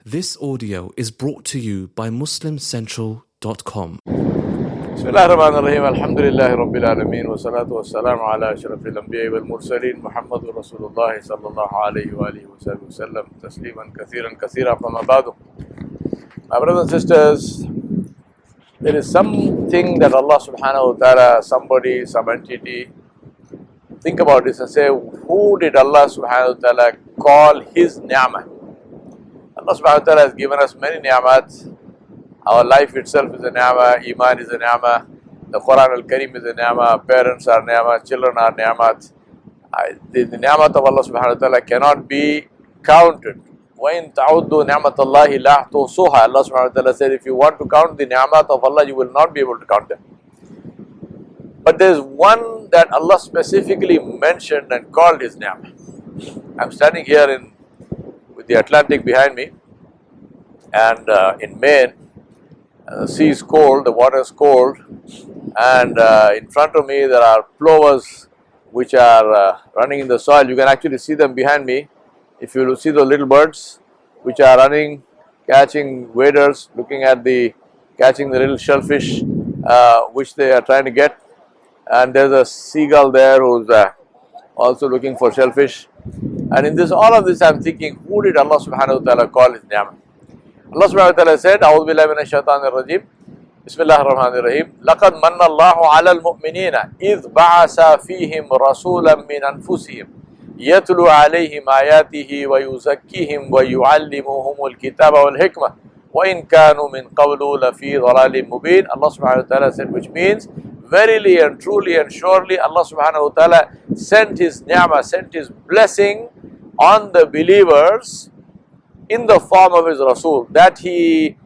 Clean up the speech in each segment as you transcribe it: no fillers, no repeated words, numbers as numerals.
This audio is brought to you by MuslimCentral.com. بسم الله الرحمن الرحيم الحمد لله رب العالمين والصلاة والسلام على أشرف الأنبياء والمرسلين محمد رسول الله صلى الله عليه وآله وسلم تسليما كثيرا فما بعد. My brothers and sisters, there is something that Allah subhanahu wa ta'ala, somebody, some entity, think about this and say, who did Allah subhanahu wa ta'ala call His ni'mah? Allah subhanahu wa ta'ala has given us many ni'mat. Our life itself is a ni'mah, Iman is a ni'mah, the Quran al-Kareem is a ni'mah, parents are ni'mah, children are ni'mat. The ni'mat of Allah subhanahu wa ta'ala cannot be counted. وَإِن تَعُدُّوا نِعْمَةَ اللَّهِ لَا تُحْصُوهَا. Allah subhanahu wa ta'ala said, if you want to count the ni'mat of Allah, you will not be able to count them. But there is one that Allah specifically mentioned and called His ni'mah. I'm standing here with the Atlantic behind me, and in Maine, the sea is cold, the water is cold, and in front of me there are plovers which are running in the soil. You can actually see them behind me. If you see the little birds which are running, catching waders, catching the little shellfish which they are trying to get, and there's a seagull there who's also looking for shellfish. And in all of this, I'm thinking, who did Allah subhanahu wa ta'ala call His ni'mah? Allah subhanahu wa ta'ala said, أعوذ بالله من الشيطان الرجيم بسم الله الرحمن الرحيم لقد من الله على المؤمنين إذ بعث فيهم رسولا من أنفسهم يتلو عليهم آياته ويزكيهم ويعلمهم الكتاب والحكمة وإن كانوا من قبل لفي ضلال مبين. Allah subhanahu wa ta'ala said, which means, verily and truly and surely Allah subhanahu wa ta'ala sent His ni'mah, sent His blessing on the believers in the form of His Rasul, that He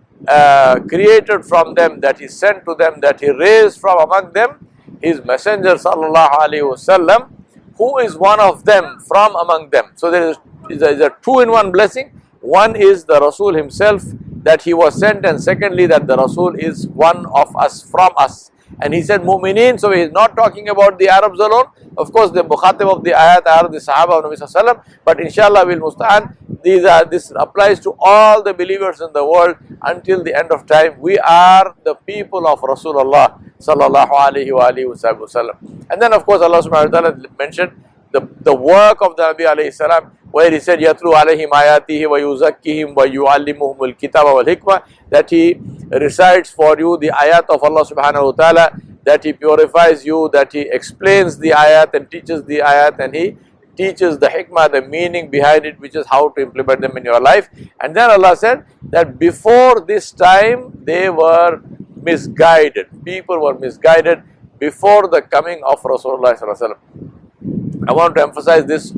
created from them, that He sent to them, that He raised from among them His Messenger sallallahu alaihi wasallam, who is one of them from among them. So there is a two-in-one blessing. One is the Rasul himself, that he was sent, and secondly that the Rasul is one of us, from us. And he said mu'mineen, so he is not talking about the Arabs alone. Of course, the mukhatib of the ayat are the Sahaba of Nabi sallallahu alaihi wasallam, but inshallah bil musta'an, this applies to all the believers in the world until the end of time. We are the people of Rasulullah sallallahu alaihi wasallam. And then of course Allah subhanahu wa ta'ala mentioned the work of the Nabi alayhi salam, where He said, يَتْلُو عَلَيْهِمْ آيَاتِهِ وَيُزَكِّهِمْ وَيُعَلِّمُهُمُ الْكِتَابَ وَالْحِكْمَةَ, that He recites for you the ayat of Allah subhanahu wa ta'ala, that He purifies you, that He explains the ayat and teaches the ayat, and He teaches the hikmah, the meaning behind it, which is how to implement them in your life. And then Allah said that before this time they were misguided. People were misguided before the coming of Rasulullah sallallahu alaihi wasallam. I want to emphasize this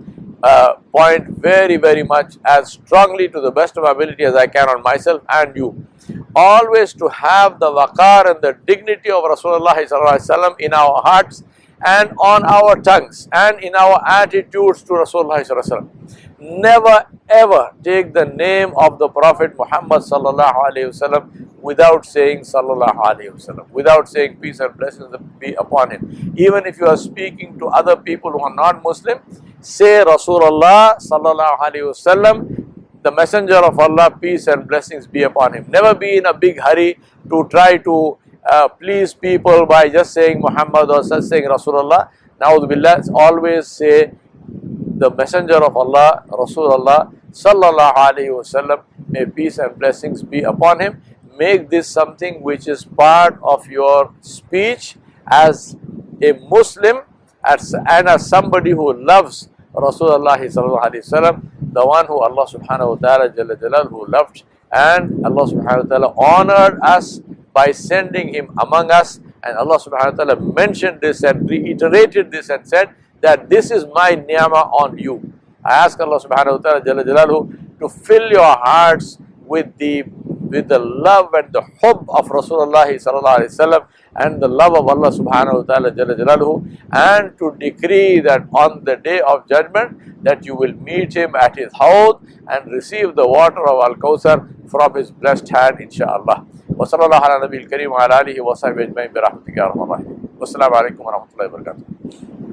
point very, very much, as strongly to the best of my ability as I can on myself and you. Always to have the waqar and the dignity of Rasulullah sallallahu alaihi wasallam in our hearts and on our tongues and in our attitudes to Rasulullah sallallahu alaihi wasallam. Never ever take the name of the Prophet Muhammad sallallahu alaihi wasallam without saying sallallahu alaihi wasallam, without saying peace and blessings be upon him. Even if you are speaking to other people who are not Muslim, say Rasulullah sallallahu alaihi wasallam, the messenger of Allah, peace and blessings be upon him. Never be in a big hurry to try to please people by just saying Muhammad or just saying Rasulullah. Na'udhu billah. Always say the messenger of Allah, Rasulullah sallallahu alaihi wasallam, may peace and blessings be upon him. Make this something which is part of your speech as a Muslim and as somebody who loves Rasulullah sallallahu alaihi wasallam, the one who Allah subhanahu wa ta'ala jalla jalaluhu loved, and Allah subhanahu wa ta'ala honored us by sending him among us. And Allah subhanahu wa ta'ala mentioned this and reiterated this and said that this is my ni'mah on you. I ask Allah subhanahu wa ta'ala jalla jalaluhu to fill your hearts with the love and the hubb of Rasulullah sallallahu alaihi wasallam and the love of Allah subhanahu wa ta'ala jalla jalaluhu, and to decree that on the day of judgment that you will meet him at his hawd and receive the water of Al-Kawthar from his blessed hand, inshaAllah. Wa sallallahu ala nabiyil kareem wa ala alihi wa sahbihi ajma'in bi rahmatika ya arhamar rahimin. Wassalamu alaikum wa rahmatullahi wa barakatuh.